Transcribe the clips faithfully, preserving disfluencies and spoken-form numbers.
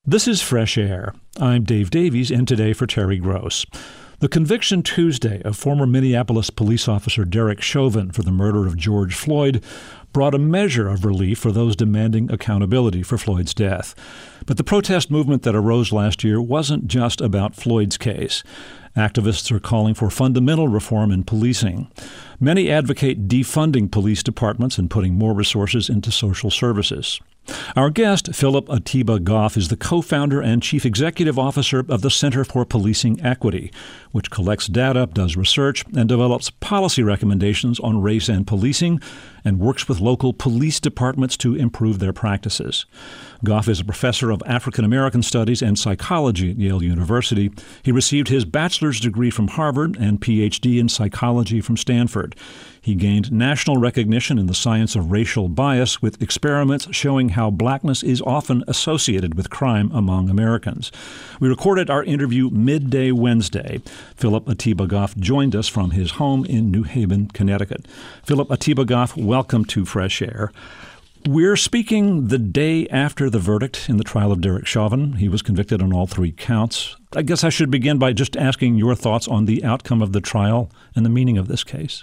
This is Fresh Air. I'm Dave Davies, in today for Terry Gross. The conviction Tuesday of former Minneapolis police officer Derek Chauvin for the murder of George Floyd brought a measure of relief for those demanding accountability for Floyd's death. But the protest movement that arose last year wasn't just about Floyd's case. Activists are calling for fundamental reform in policing. Many advocate defunding police departments and putting more resources into social services. Our guest, Philip Atiba Goff, is the co-founder and chief executive officer of the Center for Policing Equity, which collects data, does research, and develops policy recommendations on race and policing, and works with local police departments to improve their practices. Goff is a professor of African American Studies and Psychology at Yale University. He received his bachelor's degree from Harvard and P H D in psychology from Stanford. He gained national recognition in the science of racial bias with experiments showing how blackness is often associated with crime among Americans. We recorded our interview midday Wednesday. Philip Atiba Goff joined us from his home in New Haven, Connecticut. Philip Atiba Goff, welcome to Fresh Air. We're speaking the day after the verdict in the trial of Derek Chauvin. He was convicted on all three counts. I guess I should begin by just asking your thoughts on the outcome of the trial and the meaning of this case.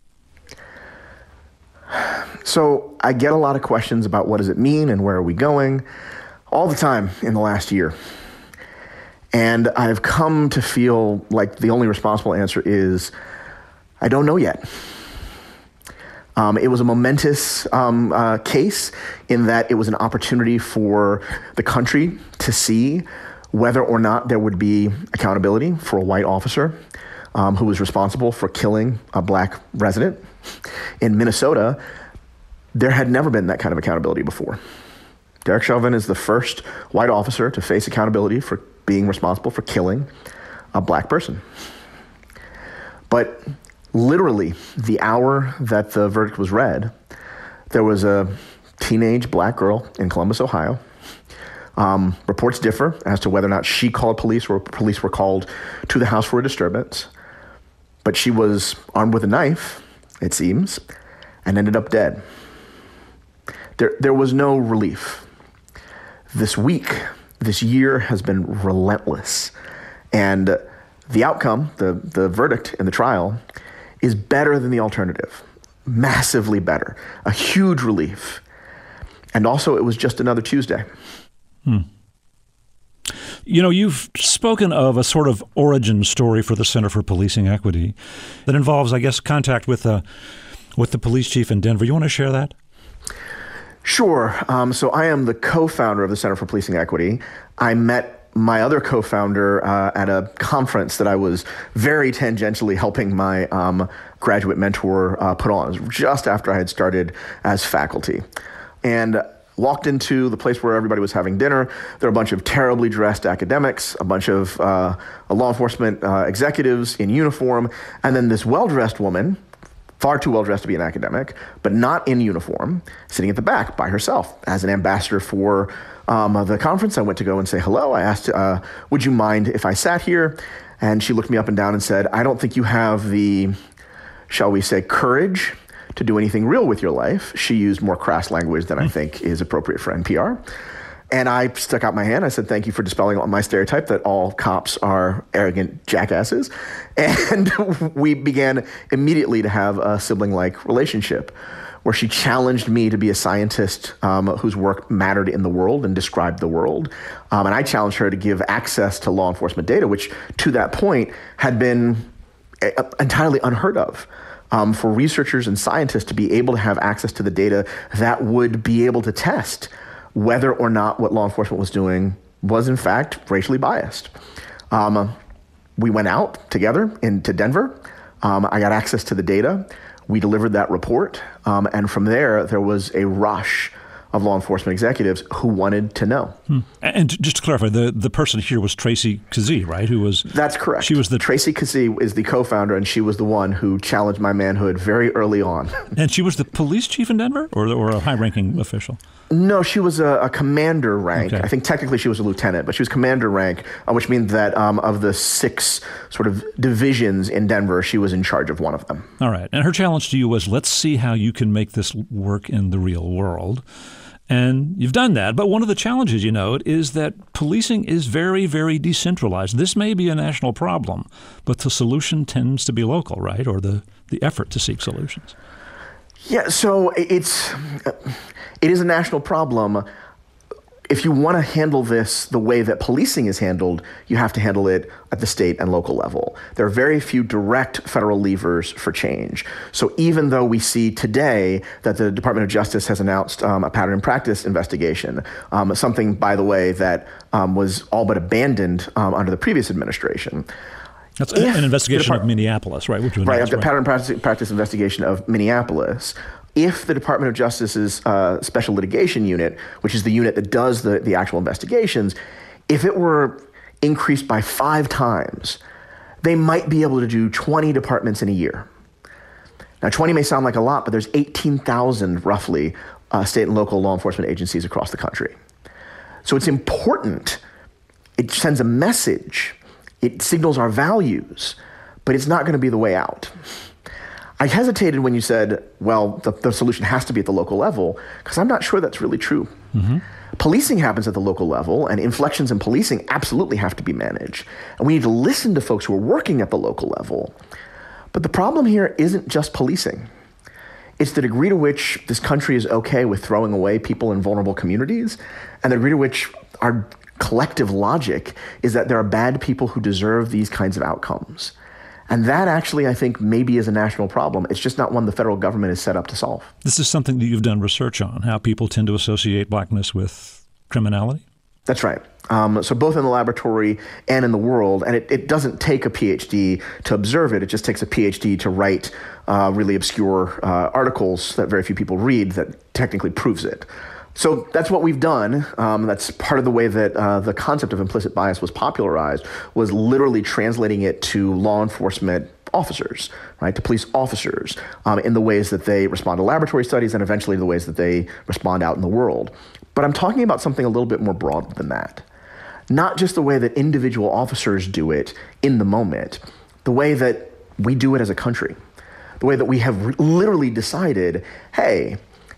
So I get a lot of questions about what does it mean and where are we going all the time in the last year. And I've come to feel like the only responsible answer is, I don't know yet. Um, it was a momentous um, uh, case in that it was an opportunity for the country to see whether or not there would be accountability for a white officer um, who was responsible for killing a black resident. In Minnesota, there had never been that kind of accountability before. Derek Chauvin is the first white officer to face accountability for being responsible for killing a black person. But literally, the hour that the verdict was read, there was a teenage black girl in Columbus, Ohio. Um, reports differ as to whether or not she called police or police were called to the house for a disturbance. But she was armed with a knife, it seems, and ended up dead. There, there was no relief. This week, this year has been relentless. And the outcome, the, the verdict in the trial, is better than the alternative, massively better, a huge relief. And also, it was just another Tuesday. Hmm. You know, you've spoken of a sort of origin story for the Center for Policing Equity that involves, I guess, contact with the, with the police chief in Denver. You want to share that? Sure. Um, so I am the co-founder of the Center for Policing Equity. I met my other co-founder uh, at a conference that I was very tangentially helping my um, graduate mentor uh, put on. It was just after I had started as faculty. And walked into the place where everybody was having dinner. There were a bunch of terribly dressed academics, a bunch of uh, law enforcement uh, executives in uniform, and then this well-dressed woman, far too well-dressed to be an academic, but not in uniform, sitting at the back by herself. As an ambassador for um, the conference, I went to go and say hello. I asked, uh, would you mind if I sat here? And she looked me up and down and said, I don't think you have the, shall we say, courage to do anything real with your life. She used more crass language than I think is appropriate for N P R. And I stuck out my hand. I said, thank you for dispelling my stereotype that all cops are arrogant jackasses. And we began immediately to have a sibling-like relationship where she challenged me to be a scientist um, whose work mattered in the world and described the world. Um, and I challenged her to give access to law enforcement data, which to that point had been entirely unheard of. Um, for researchers and scientists to be able to have access to the data that would be able to test whether or not what law enforcement was doing was in fact racially biased. Um, we went out together into Denver. Um, I got access to the data. We delivered that report. Um, and from there, there was a rush of law enforcement executives who wanted to know. Hmm. And just to clarify, the, the person here was Tracy Kazee, right? Who was That's correct. She was the Tracy Kazee is the co-founder, and she was the one who challenged my manhood very early on. And she was the police chief in Denver, or or a high-ranking official? No, she was a, a commander rank. Okay. I think technically she was a lieutenant, but she was commander rank, uh, which means that um, of the six sort of divisions in Denver, she was in charge of one of them. All right. And her challenge to you was, let's see how you can make this work in the real world. And you've done that. But one of the challenges, you note, is that policing is very, very decentralized. This may be a national problem, but the solution tends to be local, right? Or the, the effort to seek solutions. Yeah, so it's it is a national problem. If you want to handle this the way that policing is handled, you have to handle it at the state and local level. There are very few direct federal levers for change. So even though we see today that the Department of Justice has announced um, a pattern and practice investigation, um, something, by the way, that um, was all but abandoned um, under the previous administration. That's if an investigation of Minneapolis, right? Which was right, announced, a right. pattern and practice, practice investigation of Minneapolis. If the Department of Justice's uh, Special Litigation Unit, which is the unit that does the, the actual investigations, if it were increased by five times, they might be able to do twenty departments in a year. Now, twenty may sound like a lot, but there's eighteen thousand, roughly, uh, state and local law enforcement agencies across the country. So it's important. It sends a message. It signals our values, but it's not going to be the way out. I hesitated when you said, well, the, the solution has to be at the local level, because I'm not sure that's really true. Mm-hmm. Policing happens at the local level, and inflections in policing absolutely have to be managed. And we need to listen to folks who are working at the local level. But the problem here isn't just policing. It's the degree to which this country is okay with throwing away people in vulnerable communities, and the degree to which our collective logic is that there are bad people who deserve these kinds of outcomes. And that actually, I think, maybe is a national problem. It's just not one the federal government is set up to solve. This is something that you've done research on, how people tend to associate blackness with criminality? That's right. Um, so both in the laboratory and in the world, and it, it doesn't take a P H D to observe it. It just takes a P H D to write uh, really obscure uh, articles that very few people read that technically proves it. So that's what we've done. Um, that's part of the way that uh, the concept of implicit bias was popularized, was literally translating it to law enforcement officers, right, to police officers um, in the ways that they respond to laboratory studies and eventually the ways that they respond out in the world. But I'm talking about something a little bit more broad than that. Not just the way that individual officers do it in the moment, the way that we do it as a country, the way that we have literally decided, hey,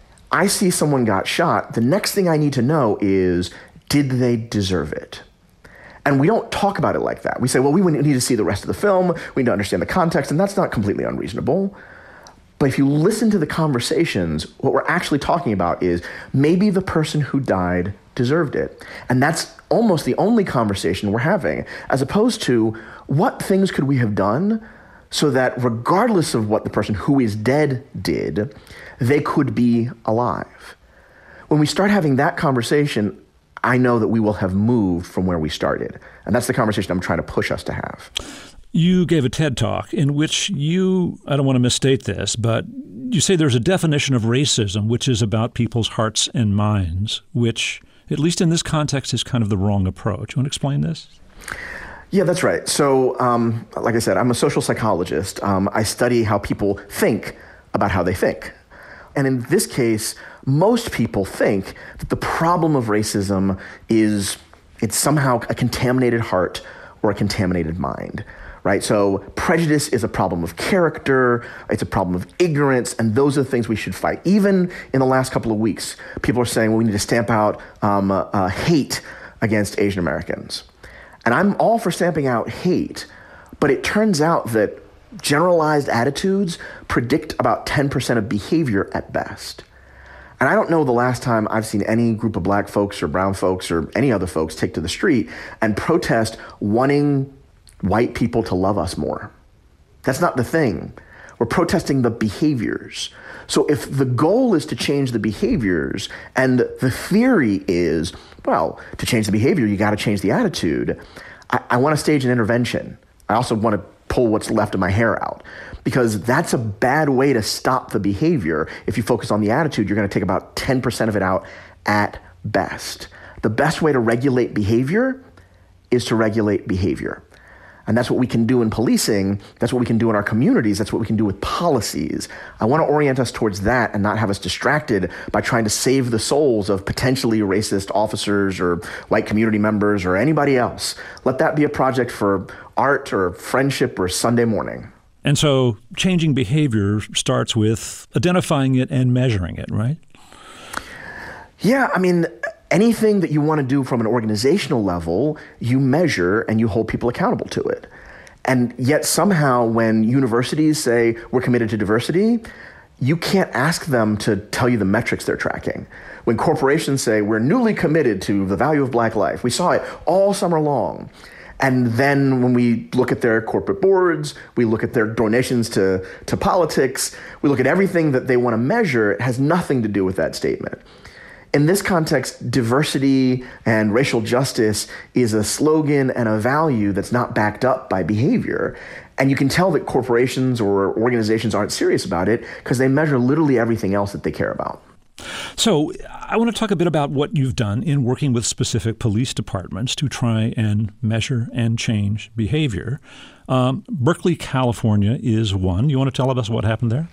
I see someone got shot. The next thing I need to know is, did they deserve it? And we don't talk about it like that. We say, well, we need to see the rest of the film. We need to understand the context, and that's not completely unreasonable. But if you listen to the conversations, what we're actually talking about is maybe the person who died deserved it. And that's almost the only conversation we're having, as opposed to what things could we have done so that regardless of what the person who is dead did, they could be alive. When we start having that conversation, I know that we will have moved from where we started. And that's the conversation I'm trying to push us to have. You gave a TED Talk in which you, I don't want to misstate this, but you say there's a definition of racism which is about people's hearts and minds, which, at least in this context, is kind of the wrong approach. You want to explain this? Yeah, that's right. So, um, like I said, I'm a social psychologist. Um, I study how people think about how they think. And in this case, most people think that the problem of racism is it's somehow a contaminated heart or a contaminated mind, right? So prejudice is a problem of character, it's a problem of ignorance, and those are the things we should fight. Even in the last couple of weeks, people are saying, well, we need to stamp out um, uh, uh, hate against Asian Americans. And I'm all for stamping out hate, but it turns out that generalized attitudes predict about ten percent of behavior at best. And I don't know the last time I've seen any group of black folks or brown folks or any other folks take to the street and protest wanting white people to love us more. That's not the thing. We're protesting the behaviors. So if the goal is to change the behaviors and the theory is, well, to change the behavior, you got to change the attitude, I, I want to stage an intervention. I also want to pull what's left of my hair out, because that's a bad way to stop the behavior. If you focus on the attitude, you're going to take about ten percent of it out at best. The best way to regulate behavior is to regulate behavior. And that's what we can do in policing. That's what we can do in our communities. That's what we can do with policies. I want to orient us towards that and not have us distracted by trying to save the souls of potentially racist officers or white community members or anybody else. Let that be a project for art or friendship or Sunday morning. And so changing behavior starts with identifying it and measuring it, right? Yeah, I mean, anything that you want to do from an organizational level, you measure and you hold people accountable to it. And yet somehow when universities say we're committed to diversity, you can't ask them to tell you the metrics they're tracking. When corporations say we're newly committed to the value of Black life, we saw it all summer long. And then when we look at their corporate boards, we look at their donations to, to politics, we look at everything that they want to measure, it has nothing to do with that statement. In this context, diversity and racial justice is a slogan and a value that's not backed up by behavior. And you can tell that corporations or organizations aren't serious about it because they measure literally everything else that they care about. So I want to talk a bit about what you've done in working with specific police departments to try and measure and change behavior. Um, Berkeley, California is one. You want to tell us what happened there?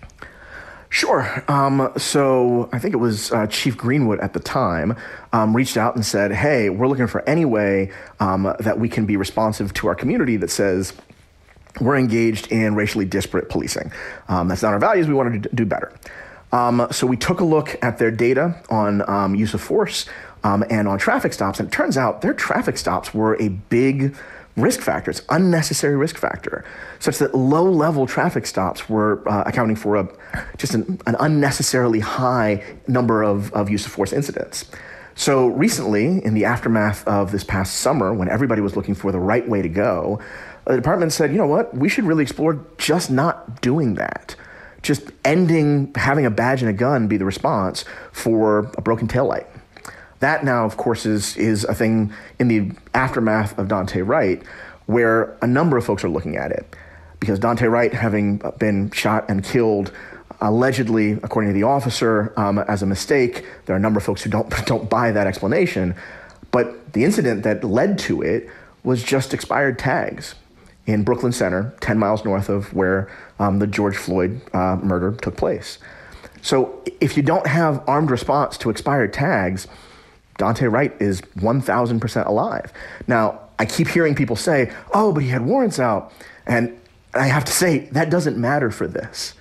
Sure. Um, so I think it was uh, Chief Greenwood at the time um, reached out and said, hey, we're looking for any way um, that we can be responsive to our community that says we're engaged in racially disparate policing. Um, that's not our values. We want to do better. Um, so we took a look at their data on um, use of force um, and on traffic stops. And it turns out their traffic stops were a big risk factor. It's unnecessary risk factor, such that low-level traffic stops were uh, accounting for a, just an, an unnecessarily high number of, of use of force incidents. So recently, in the aftermath of this past summer, when everybody was looking for the right way to go, the department said, you know what, we should really explore just not doing that. Just ending having a badge and a gun be the response for a broken taillight. That now, of course, is is a thing in the aftermath of Daunte Wright, where a number of folks are looking at it. Because Daunte Wright, having been shot and killed, allegedly, according to the officer, um, as a mistake, there are a number of folks who don't don't buy that explanation. But the incident that led to it was just expired tags in Brooklyn Center, ten miles north of where um, the George Floyd uh, murder took place. So if you don't have armed response to expired tags, Daunte Wright is one thousand percent alive. Now, I keep hearing people say, oh, but he had warrants out. And I have to say, that doesn't matter for this.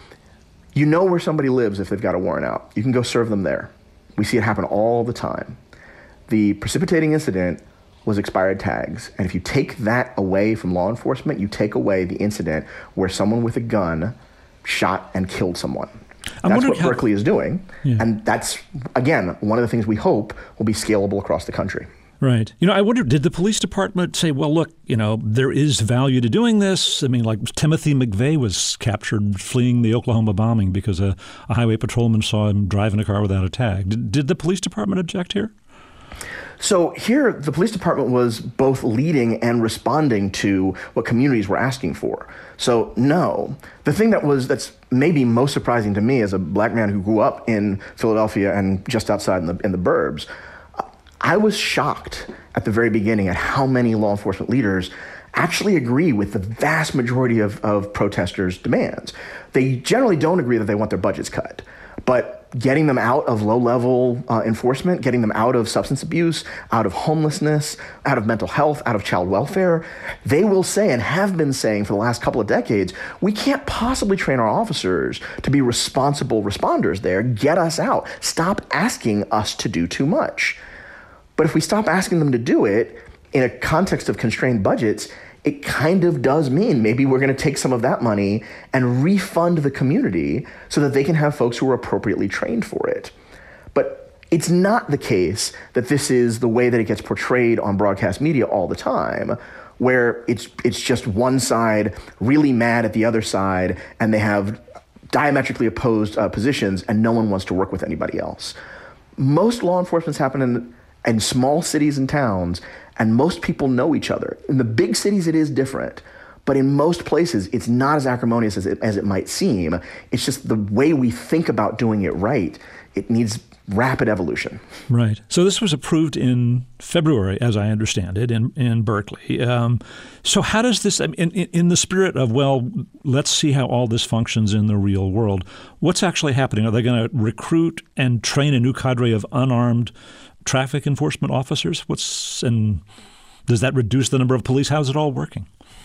You know where somebody lives if they've got a warrant out. You can go serve them there. We see it happen all the time. The precipitating incident was expired tags. And if you take that away from law enforcement, you take away the incident where someone with a gun shot and killed someone. I'm that's what how, Berkeley is doing. Yeah. And that's, again, one of the things we hope will be scalable across the country. Right. You know, I wonder, did the police department say, well, look, you know, there is value to doing this? I mean, like Timothy McVeigh was captured fleeing the Oklahoma bombing because a, a highway patrolman saw him driving a car without a tag. Did, did the police department object here? So here, the police department was both leading and responding to what communities were asking for. So no, the thing that was that's maybe most surprising to me as a black man who grew up in Philadelphia and just outside in the in the burbs, I was shocked at the very beginning at how many law enforcement leaders actually agree with the vast majority of, of protesters' demands. They generally don't agree that they want their budgets cut, but getting them out of low-level uh, enforcement, getting them out of substance abuse, out of homelessness, out of mental health, out of child welfare, they will say and have been saying for the last couple of decades, we can't possibly train our officers to be responsible responders there. Get us out. Stop asking us to do too much. But if we stop asking them to do it in a context of constrained budgets, it kind of does mean maybe we're going to take some of that money and refund the community so that they can have folks who are appropriately trained for it. But it's not the case that this is the way that it gets portrayed on broadcast media all the time, where it's it's just one side really mad at the other side and they have diametrically opposed uh, positions and no one wants to work with anybody else. Most law enforcement's happen in, in small cities and towns, and most people know each other. In the big cities, it is different. But in most places, it's not as acrimonious as it, as it might seem. It's just the way we think about doing it right. It needs rapid evolution. Right. So this was approved in February, as I understand it, in, in Berkeley. Um, so how does this, in, in, in the spirit of, well, let's see how all this functions in the real world, what's actually happening? Are they going to recruit and train a new cadre of unarmed traffic enforcement officers? What's and does that reduce the number of police? How's it all working?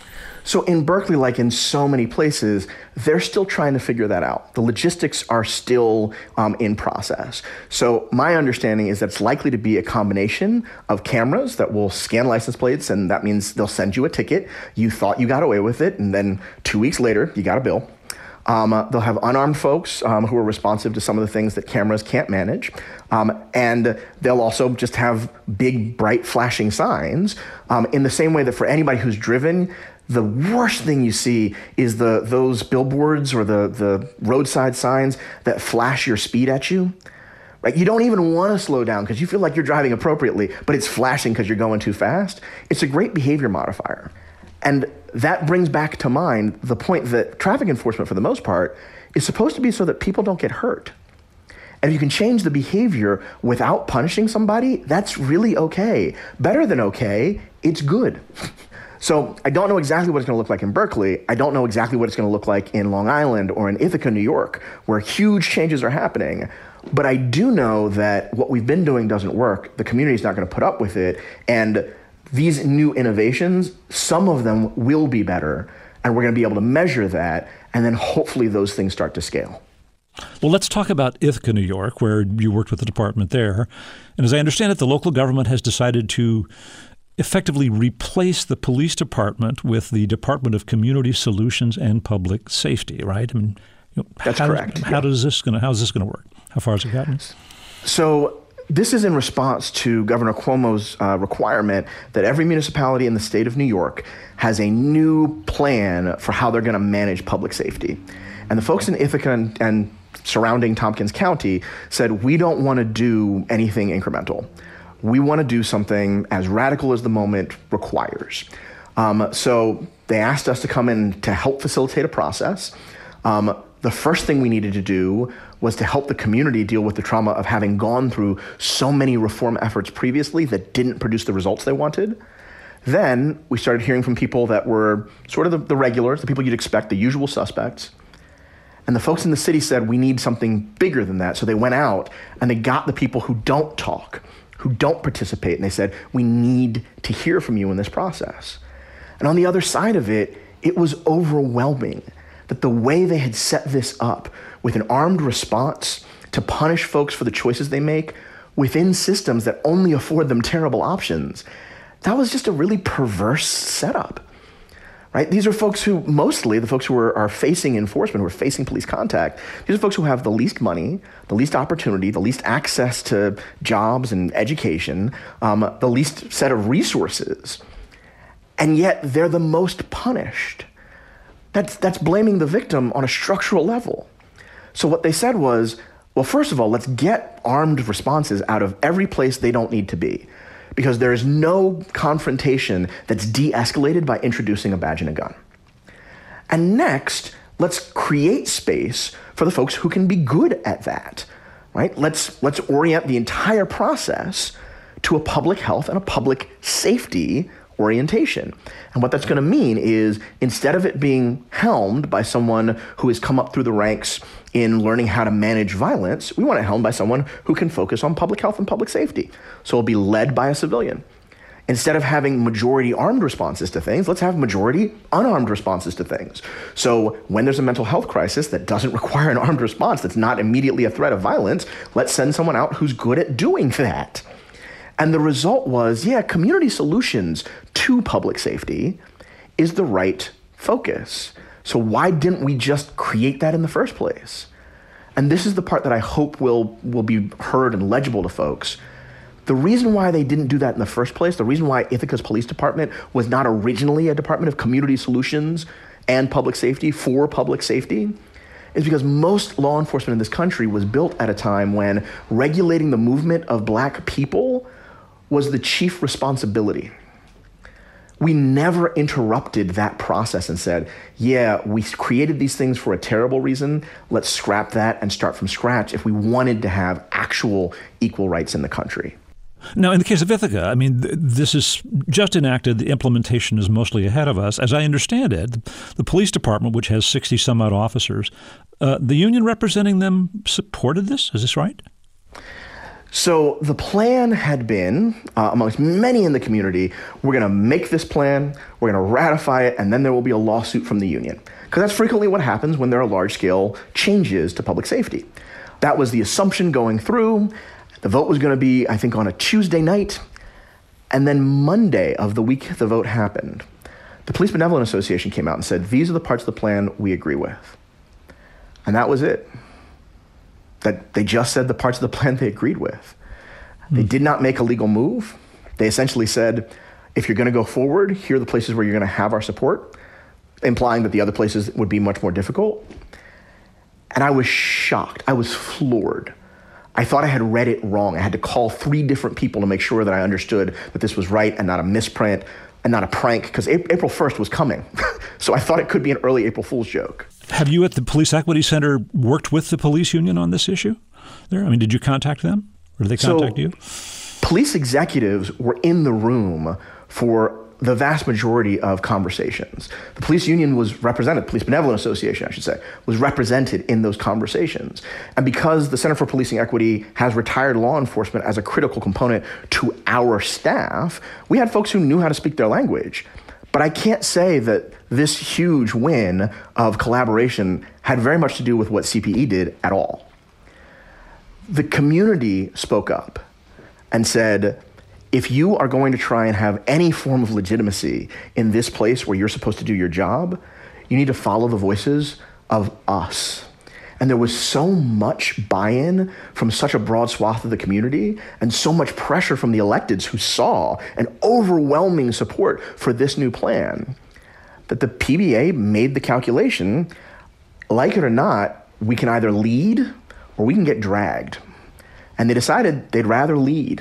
So in Berkeley, like in so many places, they're still trying to figure that out. The logistics are still um, in process. So my understanding is that it's likely to be a combination of cameras that will scan license plates, and that means they'll send you a ticket. You thought you got away with it, and then two weeks later, you got a bill. Um, uh, they'll have unarmed folks um, who are responsive to some of the things that cameras can't manage. Um, and they'll also just have big, bright, flashing signs um, in the same way that for anybody who's driven, the worst thing you see is the those billboards or the, the roadside signs that flash your speed at you. Right? You don't even want to slow down because you feel like you're driving appropriately, but it's flashing because you're going too fast. It's a great behavior modifier. And that brings back to mind the point that traffic enforcement, for the most part, is supposed to be so that people don't get hurt. And if you can change the behavior without punishing somebody, that's really okay. Better than okay, it's good. So I don't know exactly what it's going to look like in Berkeley. I don't know exactly what it's going to look like in Long Island or in Ithaca, New York, where huge changes are happening. But I do know that what we've been doing doesn't work. The community's not going to put up with it. And these new innovations, some of them will be better, and we're going to be able to measure that, and then hopefully those things start to scale. Well, let's talk about Ithaca, New York, where you worked with the department there. And as I understand it, the local government has decided to effectively replace the police department with the Department of Community Solutions and Public Safety, right? I mean, you know, That's how, correct. How yeah. does this going to how is this going to work? How far has it gotten? So this is in response to Governor Cuomo's uh, requirement that every municipality in the state of New York has a new plan for how they're going to manage public safety. And the folks in Ithaca and, and surrounding Tompkins County said, we don't want to do anything incremental. We want to do something as radical as the moment requires. Um, so they asked us to come in to help facilitate a process. Um, the first thing we needed to do was to help the community deal with the trauma of having gone through so many reform efforts previously that didn't produce the results they wanted. Then we started hearing from people that were sort of the, the regulars, the people you'd expect, the usual suspects. And the folks in the city said, we need something bigger than that. So they went out and they got the people who don't talk, who don't participate. And they said, we need to hear from you in this process. And on the other side of it, it was overwhelming that the way they had set this up with an armed response to punish folks for the choices they make within systems that only afford them terrible options, that was just a really perverse setup. Right? These are folks who, mostly the folks who are, are facing enforcement, who are facing police contact, these are folks who have the least money, the least opportunity, the least access to jobs and education, um, the least set of resources. And yet they're the most punished. That's, that's blaming the victim on a structural level. So what they said was, well, first of all, let's get armed responses out of every place they don't need to be, because there is no confrontation that's de-escalated by introducing a badge and a gun. And next, let's create space for the folks who can be good at that, right? Let's, let's orient the entire process to a public health and a public safety orientation. And what that's going to mean is, instead of it being helmed by someone who has come up through the ranks in learning how to manage violence, we want it helmed by someone who can focus on public health and public safety. So it'll be led by a civilian. Instead of having majority armed responses to things, let's have majority unarmed responses to things. So when there's a mental health crisis that doesn't require an armed response, that's not immediately a threat of violence, let's send someone out who's good at doing that. And the result was, yeah, community solutions to public safety is the right focus. So why didn't we just create that in the first place? And this is the part that I hope will, will be heard and legible to folks. The reason why they didn't do that in the first place, the reason why Ithaca's police department was not originally a department of community solutions and public safety for public safety, is because most law enforcement in this country was built at a time when regulating the movement of black people was the chief responsibility. We never interrupted that process and said, yeah, we created these things for a terrible reason. Let's scrap that and start from scratch if we wanted to have actual equal rights in the country. Now, in the case of Ithaca, I mean, th- this is just enacted. The implementation is mostly ahead of us. As I understand it, the police department, which has sixty some odd officers, uh, the union representing them supported this. Is this right? So the plan had been, uh, amongst many in the community, we're going to make this plan, we're going to ratify it, and then there will be a lawsuit from the union. Because that's frequently what happens when there are large-scale changes to public safety. That was the assumption going through. The vote was going to be, I think, on a Tuesday night. And then Monday of the week the vote happened, the Police Benevolent Association came out and said, these are the parts of the plan we agree with. And that was it. That they just said the parts of the plan they agreed with. They did not make a legal move. They essentially said, if you're going to go forward, here are the places where you're going to have our support, implying that the other places would be much more difficult. And I was shocked. I was floored. I thought I had read it wrong. I had to call three different people to make sure that I understood that this was right and not a misprint and not a prank, because April first was coming. So I thought it could be an early April Fool's joke. Have you at the Police Equity Center worked with the police union on this issue there? I mean, did you contact them or did they contact so, you? Police executives were in the room for the vast majority of conversations. The police union was represented, Police Benevolent Association, I should say, was represented in those conversations. And because the Center for Policing Equity has retired law enforcement as a critical component to our staff, we had folks who knew how to speak their language. But I can't say that this huge win of collaboration had very much to do with what C P E did at all. The community spoke up and said, if you are going to try and have any form of legitimacy in this place where you're supposed to do your job, you need to follow the voices of us. And there was so much buy-in from such a broad swath of the community and so much pressure from the electeds who saw an overwhelming support for this new plan that the P B A made the calculation, like it or not, we can either lead or we can get dragged. And they decided they'd rather lead.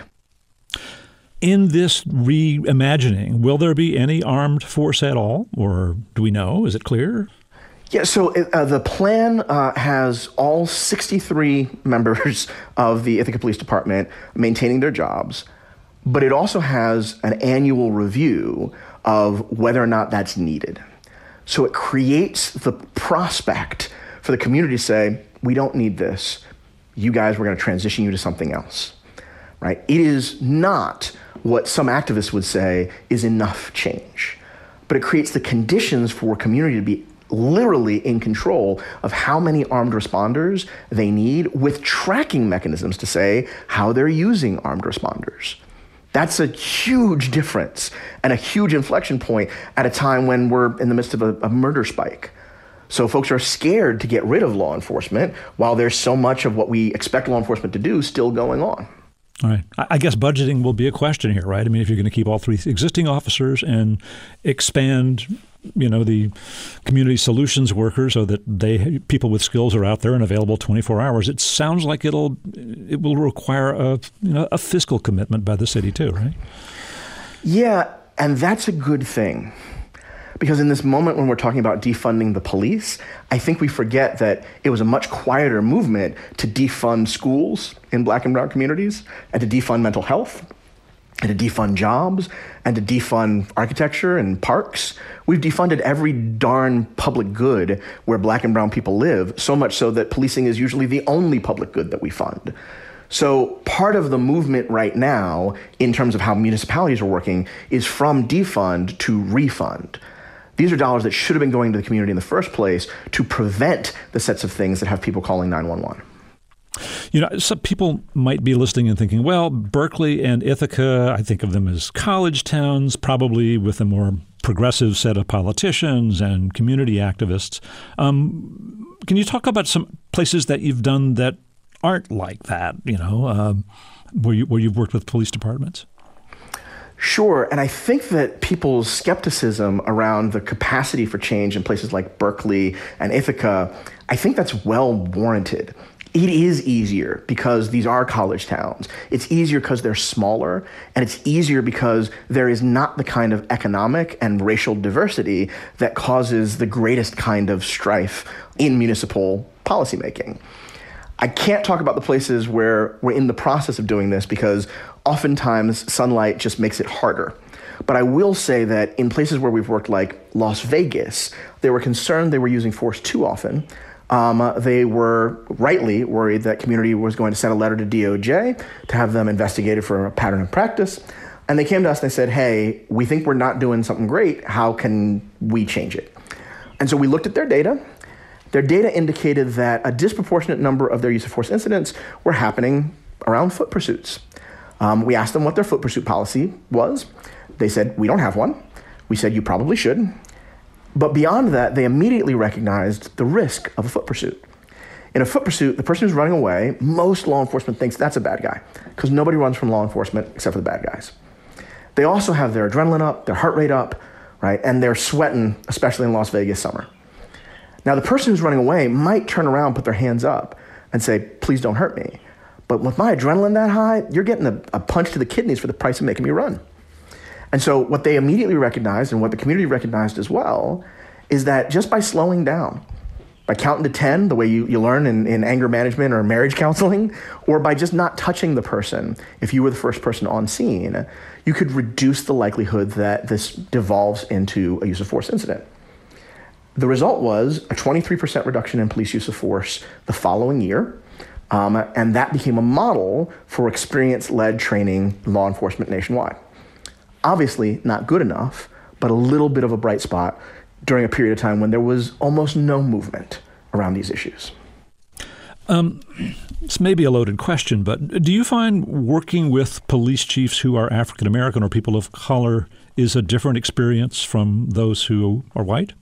In this reimagining, will there be any armed force at all? Or do we know? Is it clear? Yeah, so uh, the plan uh, has all sixty-three members of the Ithaca Police Department maintaining their jobs, but it also has an annual review of whether or not that's needed. So it creates the prospect for the community to say, we don't need this. You guys, we're going to transition you to something else, right? It is not what some activists would say is enough change, but it creates the conditions for community to be literally in control of how many armed responders they need, with tracking mechanisms to say how they're using armed responders. That's a huge difference and a huge inflection point at a time when we're in the midst of a, a murder spike. So folks are scared to get rid of law enforcement while there's so much of what we expect law enforcement to do still going on. All right. I guess budgeting will be a question here, right? I mean, if you're going to keep all three existing officers and expand, you know, the community solutions workers so that they people with skills are out there and available twenty-four hours, it sounds like it'll it will require a you know a fiscal commitment by the city too, right? Yeah, and that's a good thing. Because in this moment when we're talking about defunding the police, I think we forget that it was a much quieter movement to defund schools in Black and brown communities, and to defund mental health, and to defund jobs, and to defund architecture and parks. We've defunded every darn public good where Black and brown people live, so much so that policing is usually the only public good that we fund. So part of the movement right now, in terms of how municipalities are working, is from defund to refund. These are dollars that should have been going to the community in the first place to prevent the sets of things that have people calling nine one one. You know, some people might be listening and thinking, well, Berkeley and Ithaca, I think of them as college towns, probably with a more progressive set of politicians and community activists. Um, can you talk about some places that you've done that aren't like that, you know, uh, where, you, where you've worked with police departments? Sure, and I think that people's skepticism around the capacity for change in places like Berkeley and Ithaca, I think that's well warranted. It is easier because these are college towns. It's easier because they're smaller, and it's easier because there is not the kind of economic and racial diversity that causes the greatest kind of strife in municipal policymaking. I can't talk about the places where we're in the process of doing this because oftentimes sunlight just makes it harder. But I will say that in places where we've worked like Las Vegas, they were concerned they were using force too often. Um, they were rightly worried that community was going to send a letter to D O J to have them investigated for a pattern of practice. And they came to us and they said, hey, we think we're not doing something great. How can we change it? And so we looked at their data. Their data indicated that a disproportionate number of their use of force incidents were happening around foot pursuits. Um, we asked them what their foot pursuit policy was. They said, we don't have one. We said, you probably should. But beyond that, they immediately recognized the risk of a foot pursuit. In a foot pursuit, the person who's running away, most law enforcement thinks that's a bad guy because nobody runs from law enforcement except for the bad guys. They also have their adrenaline up, their heart rate up, right? And they're sweating, especially in Las Vegas summer. Now, the person who's running away might turn around, put their hands up and say, please don't hurt me. But with my adrenaline that high, you're getting a, a punch to the kidneys for the price of making me run. And so what they immediately recognized, and what the community recognized as well, is that just by slowing down, by counting to ten, the way you, you learn in, in anger management or marriage counseling, or by just not touching the person, if you were the first person on scene, you could reduce the likelihood that this devolves into a use of force incident. The result was a twenty-three percent reduction in police use of force the following year, um, and that became a model for experience-led training in law enforcement nationwide. Obviously not good enough, but a little bit of a bright spot during a period of time when there was almost no movement around these issues. Um, this may be a loaded question, but do you find working with police chiefs who are African American or people of color is a different experience from those who are white?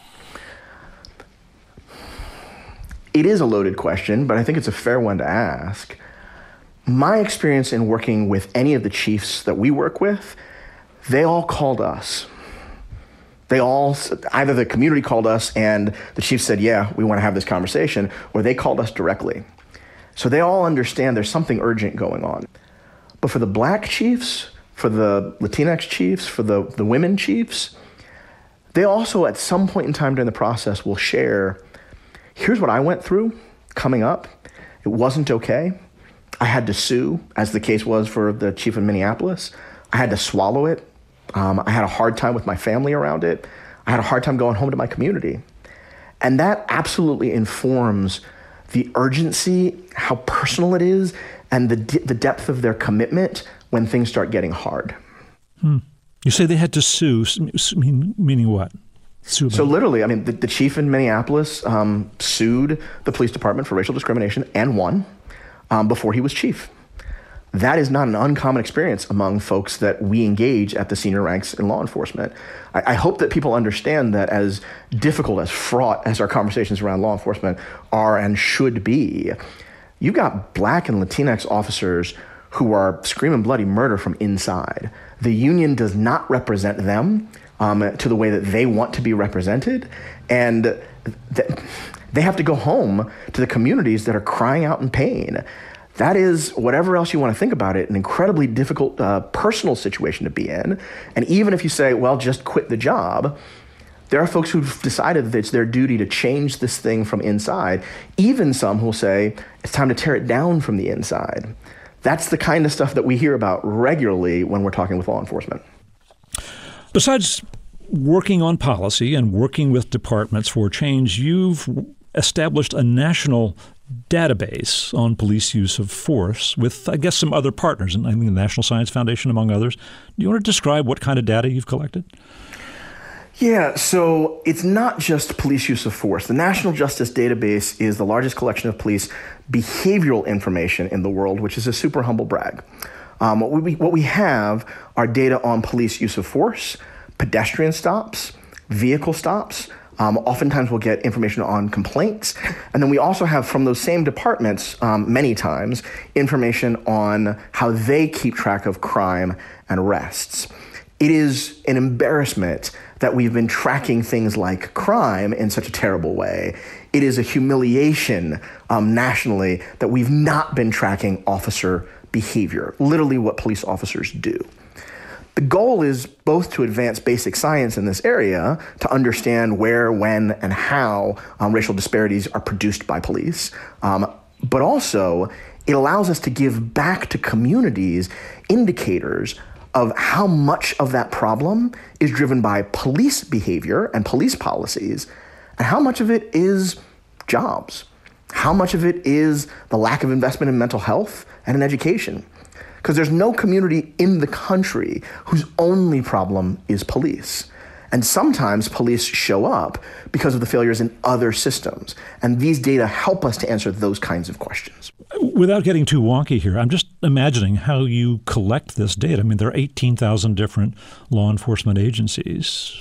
It is a loaded question, but I think it's a fair one to ask. My experience in working with any of the chiefs that we work with, they all called us. They all, either the community called us and the chief said, yeah, we want to have this conversation, or they called us directly. So they all understand there's something urgent going on. But for the black chiefs, for the Latinx chiefs, for the, the women chiefs, they also at some point in time during the process will share, here's what I went through coming up. It wasn't okay. I had to sue, as the case was for the chief in Minneapolis. I had to swallow it. Um, I had a hard time with my family around it. I had a hard time going home to my community. And that absolutely informs the urgency, how personal it is, and the de- the depth of their commitment when things start getting hard. Hmm. You say they had to sue, mean, meaning what? Sue so literally, I mean, the, the chief in Minneapolis um, sued the police department for racial discrimination and won um, before he was chief. That is not an uncommon experience among folks that we engage at the senior ranks in law enforcement. I, I hope that people understand that as difficult, as fraught as our conversations around law enforcement are and should be, you've got black and Latinx officers who are screaming bloody murder from inside. The union does not represent them um, to the way that they want to be represented. And th- they have to go home to the communities that are crying out in pain. That is, whatever else you want to think about it, an incredibly difficult uh, personal situation to be in. And even if you say, well, just quit the job, there are folks who've decided that it's their duty to change this thing from inside. Even some who'll say, it's time to tear it down from the inside. That's the kind of stuff that we hear about regularly when we're talking with law enforcement. Besides working on policy and working with departments for change, you've established a national database on police use of force with, I guess, some other partners, and I think the National Science Foundation, among others. Do you want to describe what kind of data you've collected? Yeah, so it's not just police use of force. The National Justice Database is the largest collection of police behavioral information in the world, which is a super humble brag. Um, what, we, what we have are data on police use of force, pedestrian stops, vehicle stops. Um, oftentimes we'll get information on complaints. And then we also have from those same departments, um, many times, information on how they keep track of crime and arrests. It is an embarrassment that we've been tracking things like crime in such a terrible way. It is a humiliation um, nationally that we've not been tracking officer behavior, literally what police officers do. The goal is both to advance basic science in this area, to understand where, when, and how um, racial disparities are produced by police, um, but also it allows us to give back to communities indicators of how much of that problem is driven by police behavior and police policies, and how much of it is jobs? How much of it is the lack of investment in mental health and in education? Because there's no community in the country whose only problem is police. And sometimes police show up because of the failures in other systems. And these data help us to answer those kinds of questions. Without getting too wonky here, I'm just imagining how you collect this data. I mean, there are eighteen thousand different law enforcement agencies.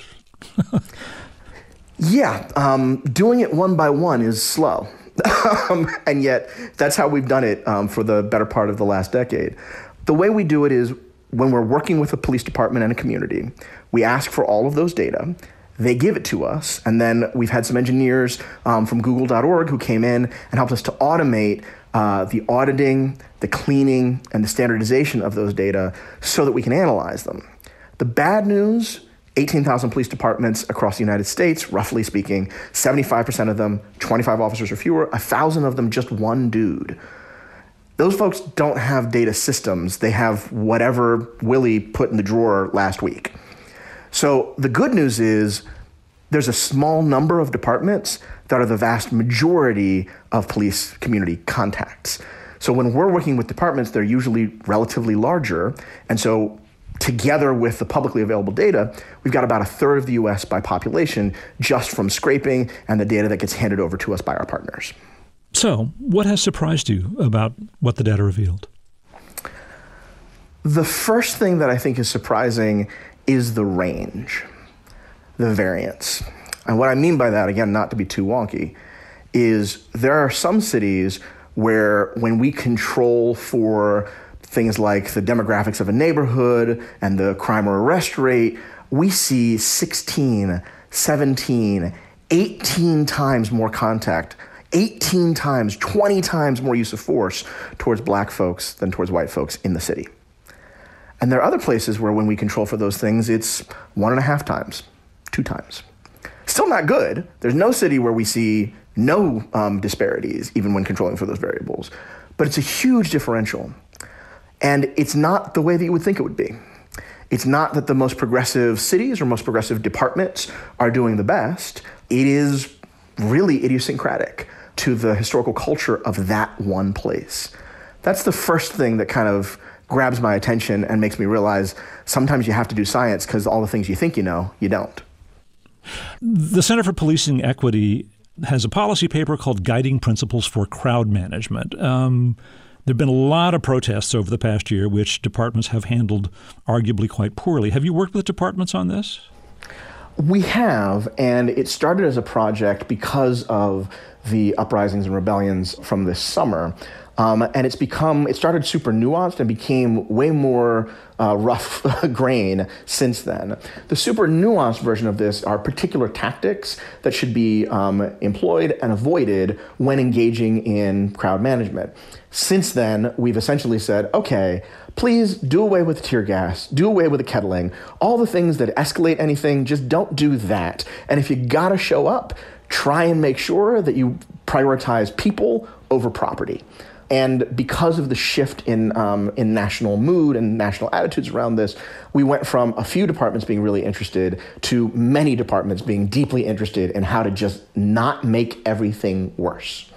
yeah, um, doing it one by one is slow. um, and yet, that's how we've done it um, for the better part of the last decade. The way we do it is when we're working with a police department and a community, we ask for all of those data. They give it to us. And then we've had some engineers um, from google dot org who came in and helped us to automate uh, the auditing, the cleaning, and the standardization of those data so that we can analyze them. The bad news, eighteen thousand police departments across the United States, roughly speaking, seventy-five percent of them, twenty-five officers or fewer, one thousand of them, just one dude. Those folks don't have data systems. They have whatever Willie put in the drawer last week. So the good news is there's a small number of departments that are the vast majority of police community contacts. So when we're working with departments, they're usually relatively larger. And so together with the publicly available data, we've got about a third of the U S by population just from scraping and the data that gets handed over to us by our partners. So, what has surprised you about what the data revealed? The first thing that I think is surprising is the range, the variance. And what I mean by that, again, not to be too wonky, is there are some cities where when we control for things like the demographics of a neighborhood and the crime or arrest rate, we see sixteen, seventeen, eighteen times more contact, eighteen times, twenty times more use of force towards black folks than towards white folks in the city. And there are other places where when we control for those things, it's one and a half times, two times. Still not good. There's no city where we see no um, disparities, even when controlling for those variables. But it's a huge differential. And it's not the way that you would think it would be. It's not that the most progressive cities or most progressive departments are doing the best. It is really idiosyncratic to the historical culture of that one place. That's the first thing that kind of grabs my attention and makes me realize sometimes you have to do science because all the things you think you know, you don't. The Center for Policing Equity has a policy paper called Guiding Principles for Crowd Management. Um, there have been a lot of protests over the past year, which departments have handled arguably quite poorly. Have you worked with departments on this? We have, and it started as a project because of the uprisings and rebellions from this summer. Um, and it's become, it started super nuanced and became way more uh, rough grain since then. The super nuanced version of this are particular tactics that should be um, employed and avoided when engaging in crowd management. Since then, we've essentially said, okay, please do away with tear gas, do away with the kettling, all the things that escalate anything, just don't do that. And if you gotta show up, try and make sure that you prioritize people over property. And because of the shift in um, in national mood and national attitudes around this, we went from a few departments being really interested to many departments being deeply interested in how to just not make everything worse.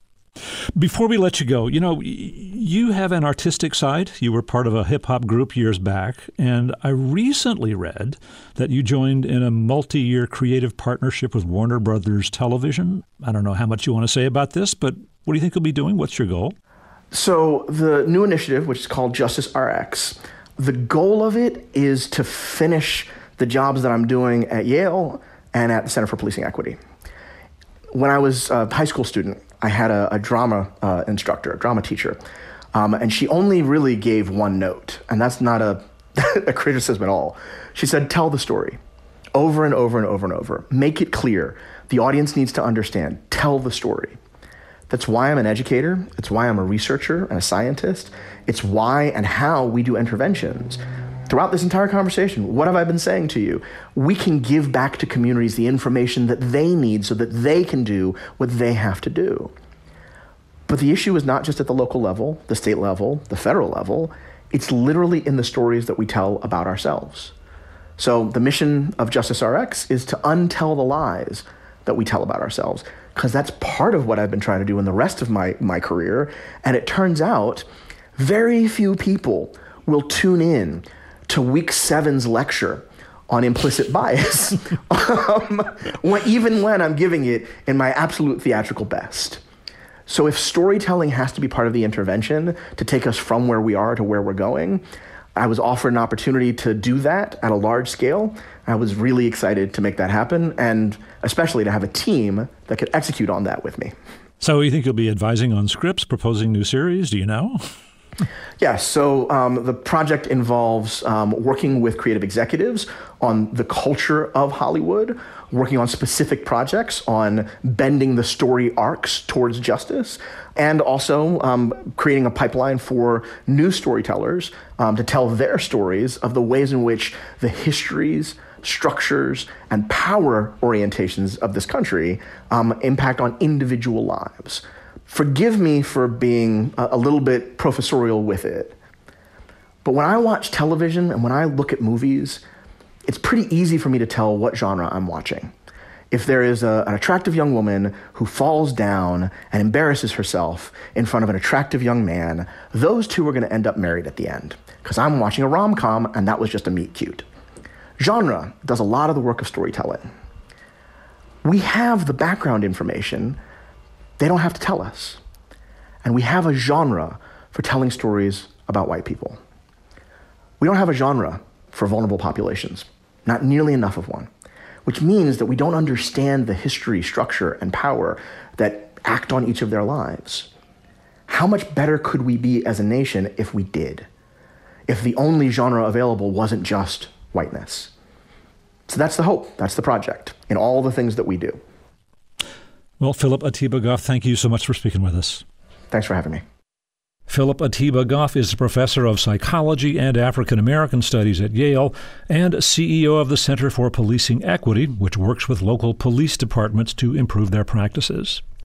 Before we let you go, you know, you have an artistic side. You were part of a hip-hop group years back, and I recently read that you joined in a multi-year creative partnership with Warner Brothers Television. I don't know how much you want to say about this, but what do you think you'll be doing? What's your goal? So the new initiative, which is called Justice R X, the goal of it is to finish the jobs that I'm doing at Yale and at the Center for Policing Equity. When I was a high school student, I had a, a drama uh, instructor, a drama teacher, um, and she only really gave one note, and that's not a, a criticism at all. She said, tell the story over and over and over and over. Make it clear. The audience needs to understand. Tell the story. That's why I'm an educator. It's why I'm a researcher and a scientist. It's why and how we do interventions. Throughout this entire conversation, what have I been saying to you? We can give back to communities the information that they need so that they can do what they have to do. But the issue is not just at the local level, the state level, the federal level. It's literally in the stories that we tell about ourselves. So the mission of Justice R X is to untell the lies that we tell about ourselves, because that's part of what I've been trying to do in the rest of my, my career. And it turns out very few people will tune in to week seven's lecture on implicit bias, um, when, even when I'm giving it in my absolute theatrical best. So if storytelling has to be part of the intervention to take us from where we are to where we're going, I was offered an opportunity to do that at a large scale. I was really excited to make that happen, and especially to have a team that could execute on that with me. So you think you'll be advising on scripts, proposing new series? Do you know? Yeah, so um, the project involves um, working with creative executives on the culture of Hollywood, working on specific projects on bending the story arcs towards justice, and also um, creating a pipeline for new storytellers um, to tell their stories of the ways in which the histories, structures, and power orientations of this country um, impact on individual lives. Forgive me for being a, a little bit professorial with it, but when I watch television and when I look at movies, it's pretty easy for me to tell what genre I'm watching. If there is a, an attractive young woman who falls down and embarrasses herself in front of an attractive young man, those two are going to end up married at the end, because I'm watching a rom-com and that was just a meet cute. Genre does a lot of the work of storytelling. We have the background information. They don't have to tell us. And we have a genre for telling stories about white people. We don't have a genre for vulnerable populations, not nearly enough of one, which means that we don't understand the history, structure, and power that act on each of their lives. How much better could we be as a nation if we did? If the only genre available wasn't just whiteness? So that's the hope, that's the project, in all the things that we do. Well, Philip Atiba Goff, thank you so much for speaking with us. Thanks for having me. Philip Atiba Goff is a professor of psychology and African American studies at Yale and C E O of the Center for Policing Equity, which works with local police departments to improve their practices.